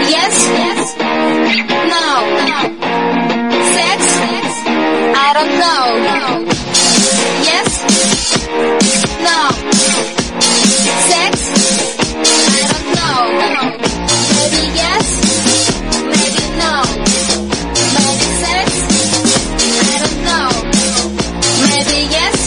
Yes, yes, no. Sex, I don't know. Yes, no. Sex, I don't know. Maybe yes, maybe no. Maybe sex, I don't know. Maybe yes.